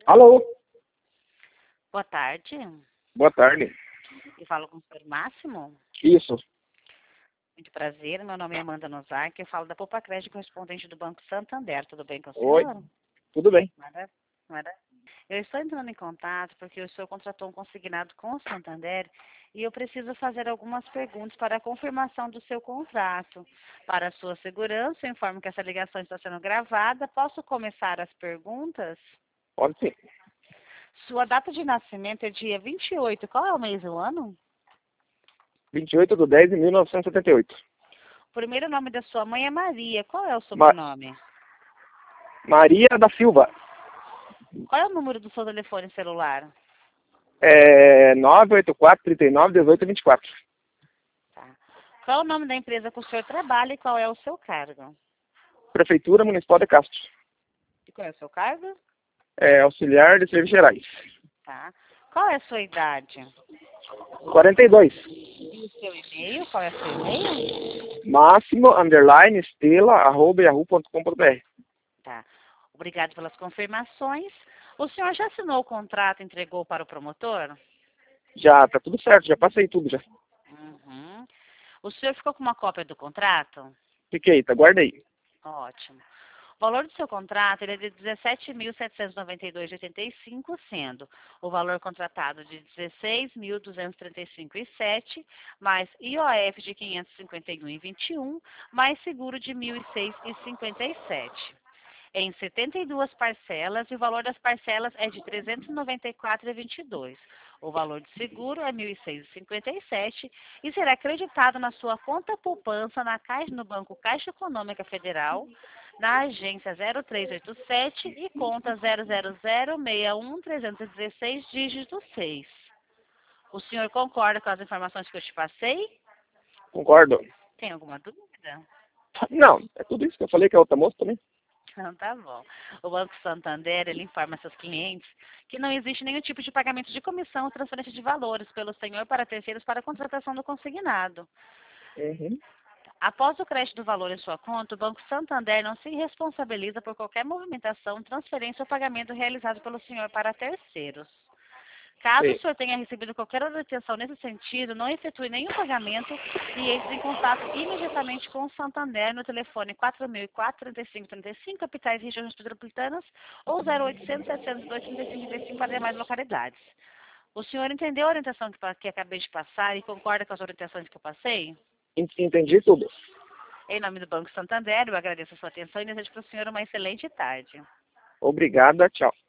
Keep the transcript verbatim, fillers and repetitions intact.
Alô? Boa tarde. Boa tarde. Eu falo com o senhor Máximo. Isso. Muito prazer, meu nome é Amanda Nozak, eu falo da Poupa Crédito, correspondente do Banco Santander. Tudo bem com o Oi. senhor? Tudo bem. Mara- Mara- Eu estou entrando em contato porque o senhor contratou um consignado com o Santander e eu preciso fazer algumas perguntas para a confirmação do seu contrato. Para a sua segurança, eu informo que essa ligação está sendo gravada. Posso começar as perguntas? Pode sim. Sua data de nascimento é dia vinte e oito. Qual é o mês e o ano? vinte e oito de dez de mil novecentos e setenta e oito. O primeiro nome da sua mãe é Maria. Qual é o Ma sobrenome? Maria da Silva. Qual é o número do seu telefone celular? É nove oito quatro, trinta e nove, dezoito, vinte e quatro. Tá. Qual é o nome da empresa que o senhor trabalha e qual é o seu cargo? Prefeitura Municipal de Castro. E qual é o seu cargo? É auxiliar de serviços gerais. Tá. Qual é a sua idade? quarenta e dois. E o seu e-mail? Qual é o seu e-mail? Máximo, underline, estela, arroba, yahoo ponto com ponto br. Tá. Obrigado pelas confirmações. O senhor já assinou o contrato e entregou para o promotor? Já, tá tudo certo, já passei tudo já. Uhum. O senhor ficou com uma cópia do contrato? Fiquei, tá, guarda aí. Ótimo. O valor do seu contrato ele é de dezessete mil setecentos e noventa e dois reais e oitenta e cinco centavos, sendo o valor contratado de dezesseis mil duzentos e trinta e cinco reais e sete centavos, mais I O F de quinhentos e cinquenta e um reais e vinte e um centavos, mais seguro de mil e seis reais e cinquenta e sete centavos. Em setenta e duas parcelas, e o valor das parcelas é de trezentos e noventa e quatro reais e vinte e dois centavos. O valor de seguro é mil e seis reais e cinquenta e sete centavos e será acreditado na sua conta poupança na Caixa, no Banco Caixa Econômica Federal, na agência zero três oito sete e conta zero zero zero seis um trezentos e dezesseis, dígito seis. O senhor concorda com as informações que eu te passei? Concordo. Tem alguma dúvida? Não, é tudo isso que eu falei que é outra moça também. Então, tá bom. O Banco Santander, ele informa seus clientes que não existe nenhum tipo de pagamento de comissão ou transferência de valores pelo senhor para terceiros para a contratação do consignado. Uhum. Após o crédito do valor em sua conta, o Banco Santander não se responsabiliza por qualquer movimentação, transferência ou pagamento realizado pelo senhor para terceiros. Caso o Sim. senhor tenha recebido qualquer outra atenção nesse sentido, não efetue nenhum pagamento e entre em contato imediatamente com o Santander no telefone quatro mil e quatro, trinta e cinco trinta e cinco, capitais e regiões metropolitanas, ou zero oitocentos, setecentos e dois, trinta e cinco trinta e cinco para demais localidades. O senhor entendeu a orientação que, pa- que acabei de passar e concorda com as orientações que eu passei? En- Entendi tudo. Em nome do Banco Santander, eu agradeço a sua atenção e desejo para o senhor uma excelente tarde. Obrigada, tchau.